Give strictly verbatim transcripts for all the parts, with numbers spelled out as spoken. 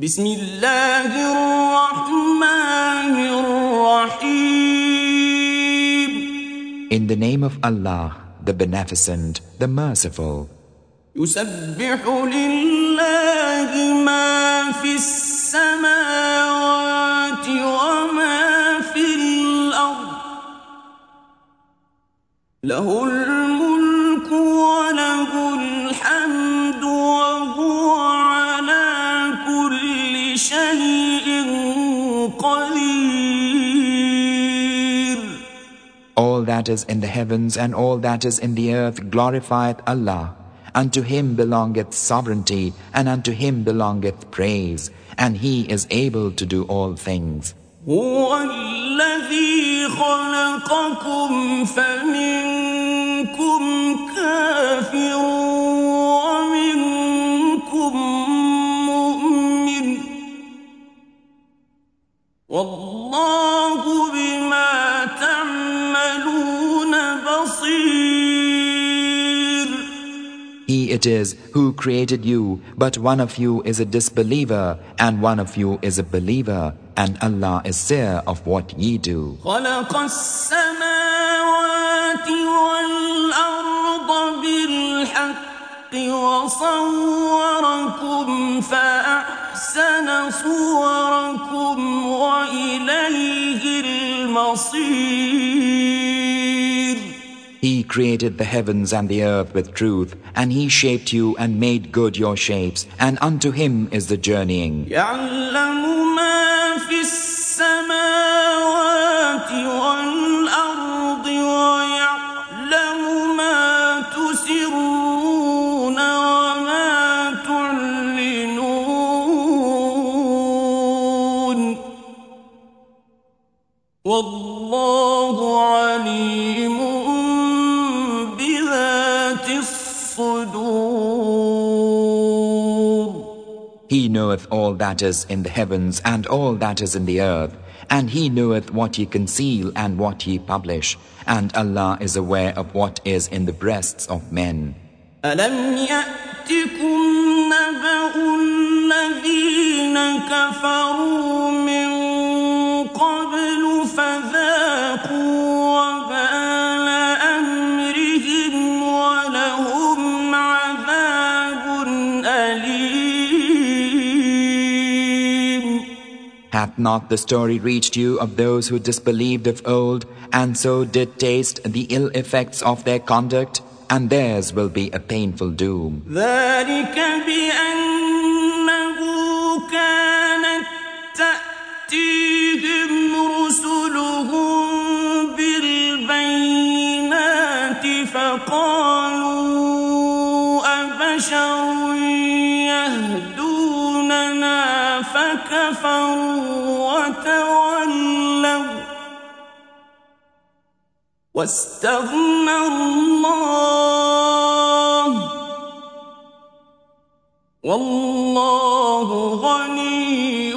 بسم الله الرحمن الرحيم. In the name of Allah, the Beneficent, the Merciful. يسبح لله ما في السماوات وما في الأرض له الملك وله الحمد وهو على كل شيء قدير. All that is in the heavens and all that is in the earth glorifieth Allah. Unto him belongeth sovereignty, and unto him belongeth praise, and he is able to do all things. هو الذي خلقكم فمنكم كافر ومنكم مؤمن والله بما تعملون بصير. He it is who created you, but one of you is a disbeliever, and one of you is a believer, and Allah is seer of what ye do. خلق السماوات والأرض بالحق وصوركم فأحسن صوركم وإليه المصير. He created the heavens and the earth with truth, and he shaped you and made good your shapes, and unto him is the journeying. يعلم ما في السماوات والأرض ويعلم ما تسرون وما تعلنون والله عليم He knoweth all that is in the heavens and all that is in the earth, and he knoweth what ye conceal and what ye publish, and Allah is aware of what is in the breasts of men. ألم يأتكم نبأ الذين كفروا من قبل فذاقوا وبال أمرهم ولهم عذاب أليم. Hath not the story reached you of those who disbelieved of old, and so did taste the ill effects of their conduct, and theirs will be a painful doom. ذلك بأنه كانت تأتيهم رسلهم بالبينات فقالوا أبشر يهدوننا فكفروا وتولوا واستغنى الله والله غني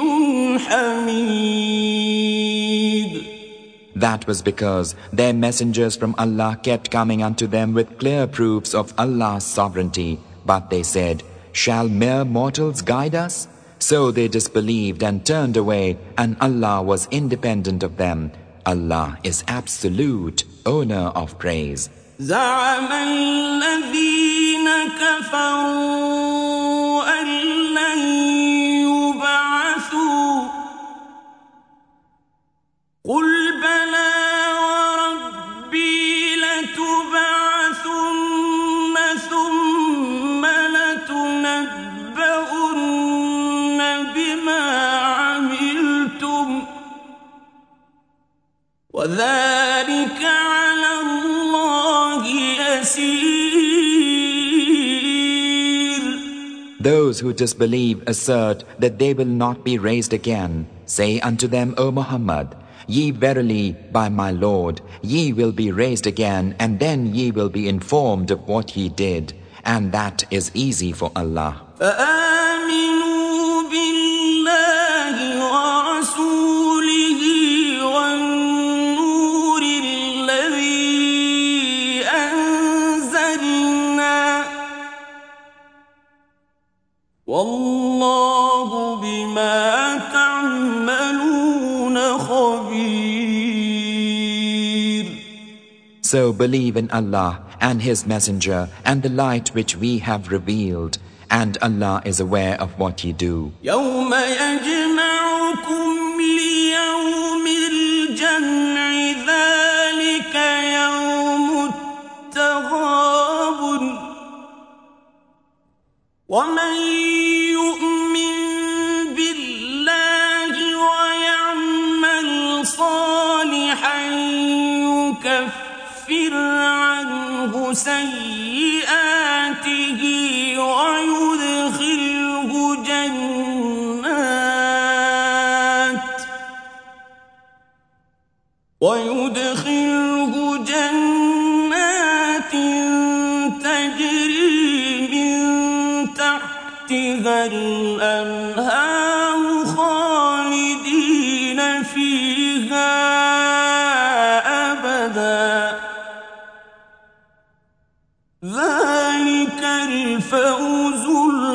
حميد. That was because their messengers from Allah kept coming unto them with clear proofs of Allah's sovereignty, but they said, shall mere mortals guide us? So they disbelieved and turned away, and Allah was independent of them. Allah is absolute, owner of praise. زعم الذين كفروا أن لن يبعثوا قل بلى وربي لتبعثن ثم لتنبؤن بما عملتم وذلك على الله يسير. Those who disbelieve assert that they will not be raised again. Say unto them, O Muhammad, ye verily, by my Lord, ye will be raised again, and then ye will be informed of what ye did, and that is easy for Allah. فآمنوا بالله ورسوله والنور الذي أنزلنا والله بما So believe in Allah and His Messenger and the light which we have revealed, and Allah is aware of what you do. يوم يجمعكم ليوم الجمع ذلك يوم التغابن ومن يؤمن بالله ويعمل صالحا يكفر عنه سيئاته ويدخله جنات ويدخله جنات تجري من تحتها الأنهار خالدين فيها أبدا ذلك الفوز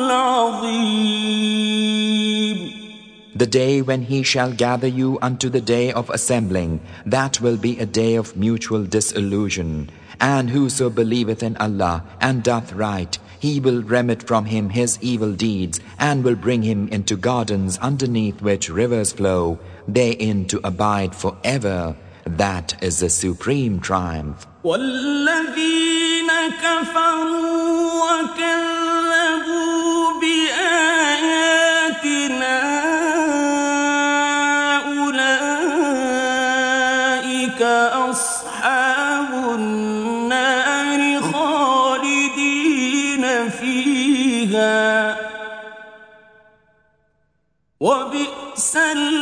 العظيم. The day when He shall gather you unto the day of assembling, that will be a day of mutual disillusion. And whoso believeth in Allah and doth right, He will remit from him his evil deeds, and will bring him into gardens underneath which rivers flow, therein to abide forever. That is the supreme triumph. والذين كفروا وكذبوا بآياتنا أولئك أصحاب النار خالدين فيها وبئس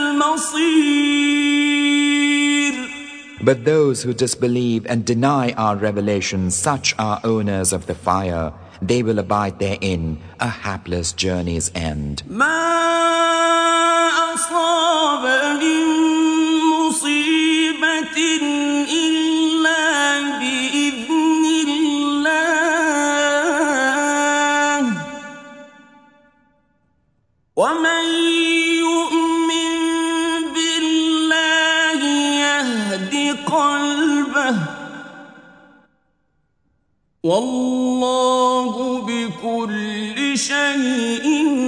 المصير. But those who disbelieve and deny our revelations, such are owners of the fire. They will abide therein, a hapless journey's end. ما أصاب من مصيبة إلا بإذن الله ومن يؤمن بالله يهد قلبه والله بكل شيء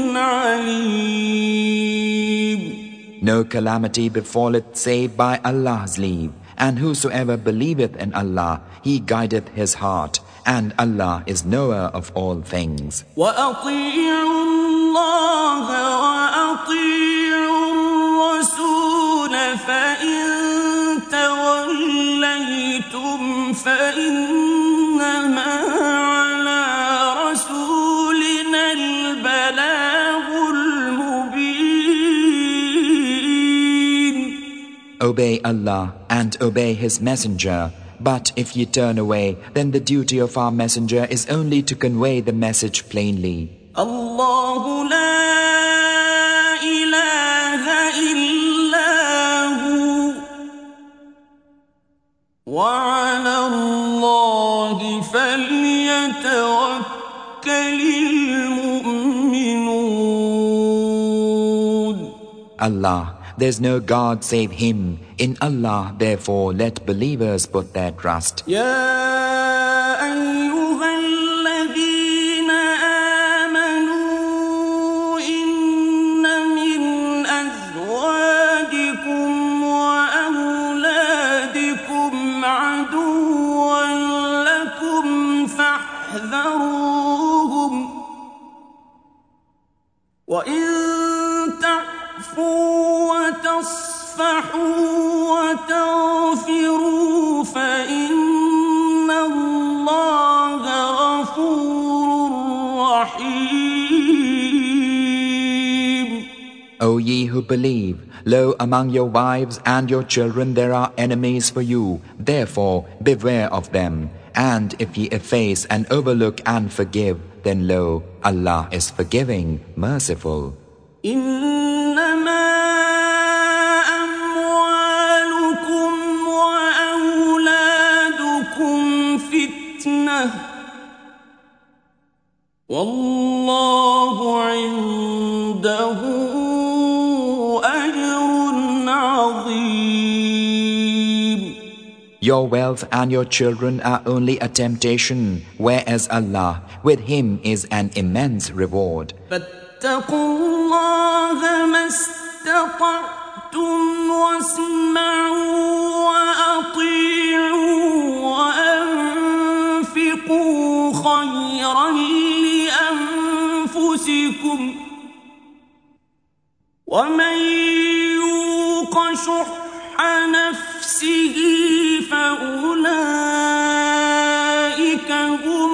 عليم. No calamity befalleth save by Allah's leave, and whosoever believeth in Allah, He guideth his heart, and Allah is knower of all things. وأطيعوا الله وأطيعوا الرسول فإن توليتم فإنما على رسولنا البلاغ المبين. Obey Allah and obey His Messenger. But if you turn away, then the duty of our Messenger is only to convey the message plainly. الله لا إله إلا هو وعلى الله فليتوكل المؤمنون. Allah, there's no God save Him. In Allah, therefore, let believers put their trust. يا أيها الذين آمنوا إن من أزواجكم وأولادكم عدوا لكم فاحذروهم وإن تعفوا وتصفحوا وتغفروا فإن الله غفور رحيم. O ye who believe, lo, among your wives and your children there are enemies for you. Therefore, beware of them. And if ye efface and overlook and forgive, then lo, Allah is forgiving, merciful. إنما أموالكم وأولادكم فتنة والله عنده أجر عظيم. Your wealth and your children are only a temptation, whereas Allah, with Him is an immense reward. فاتقوا الله ما استطعتم واسمعوا وأطيعوا وأنفقوا خيرا لأنفسكم ومن يوق شح نفسه فأولئك هم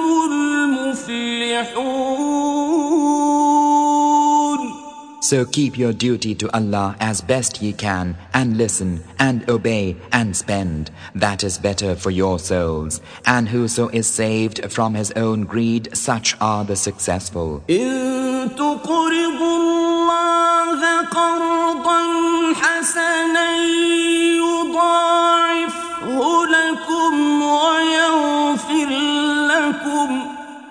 المفلحون. So keep your duty to Allah as best ye can, and listen, and obey, and spend. That is better for your souls. And whoso is saved from his own greed, such are the successful. إن تقرضوا الله قرضا حسنا يضاعفه لكم ويغفر لكم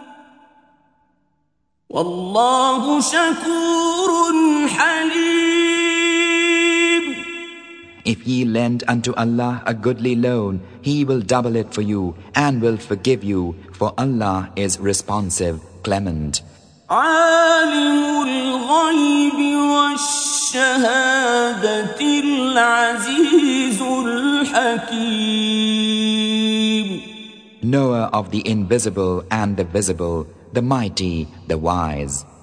والله شكور حليم. If ye lend unto Allah a goodly loan, He will double it for you and will forgive you, for Allah is responsive, clement. عالم الغيب والشهادة العزيز الحكيم. Knower of the invisible and the visible, the mighty, the wise.